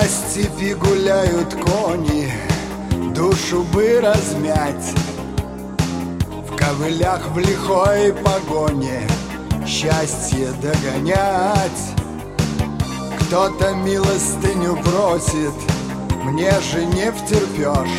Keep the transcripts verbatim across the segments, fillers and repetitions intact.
По степи гуляют кони, душу бы размять, в ковылях в лихой погоне счастье догонять. Кто-то милостыню просит, мне же не втерпешь.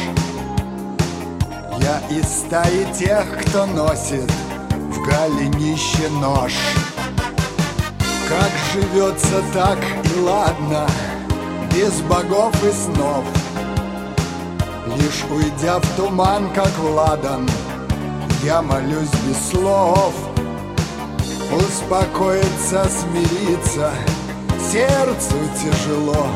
Я из стаи тех, кто носит в голенище нож. Как живется, так и ладно, без богов и снов. Лишь уйдя в туман, как Ладан, я молюсь без слов. Успокоиться, смириться сердцу тяжело.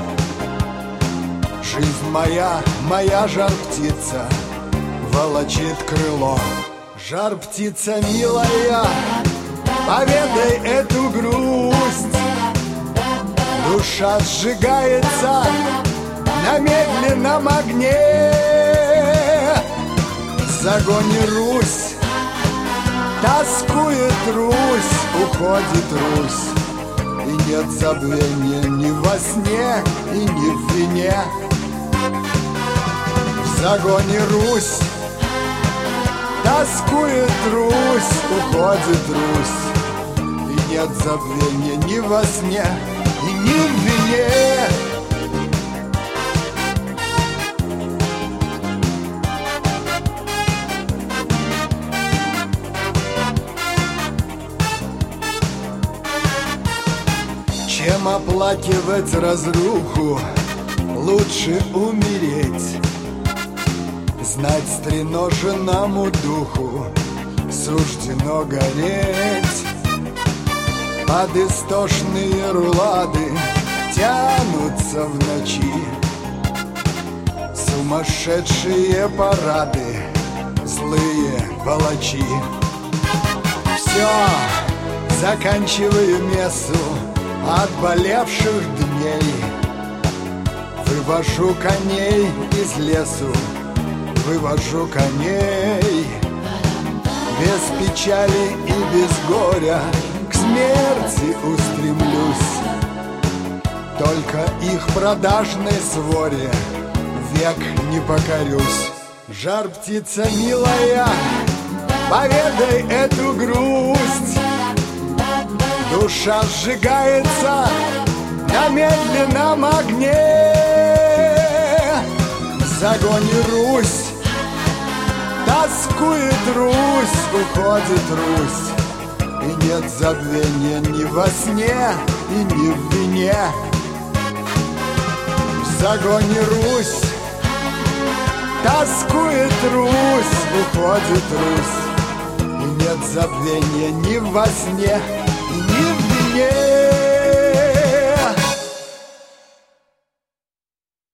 Жизнь моя, моя жар-птица волочит крыло. Жар-птица милая, поведай эту грусть. Душа сжигается на медленном огне. В загоне Русь, тоскует Русь, уходит Русь. И нет забвения ни во сне и ни в вине. В загоне Русь, тоскует Русь, уходит Русь. И нет забвения ни во сне и ни в вине. Чем оплакивать разруху, лучше умереть. Знать стреноженному духу суждено гореть. Под истошные рулады тянутся в ночи сумасшедшие парады, злые палачи. Все, заканчиваю мессу отболевших дней. Вывожу коней из лесу, вывожу коней. Без печали и без горя к смерти устремлюсь. Только их продажной своре век не покорюсь. Жар-птица милая, поведай эту грусть. Душа сжигается на медленном огне. В загоне Русь, тоскует Русь, уходит Русь. И нет забвения ни во сне и ни в вине. В загоне Русь, тоскует Русь, уходит Русь. И нет забвения ни во сне и ни в вине.